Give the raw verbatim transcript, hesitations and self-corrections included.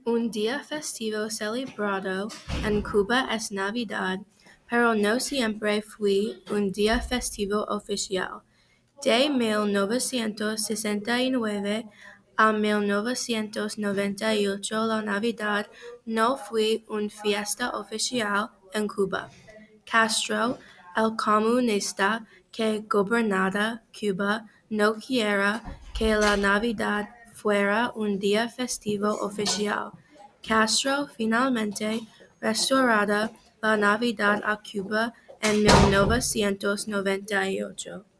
Un día festivo celebrado en Cuba es Navidad, pero no siempre fue un día festivo oficial. De mil novecientos sesenta y nueve a mil novecientos noventa y ocho la Navidad no fue una fiesta oficial en Cuba. Castro, el comunista que gobernaba Cuba, no quería que la Navidad fuera un día festivo oficial. Castro finalmente restauró la Navidad a Cuba en mil novecientos noventa y ocho.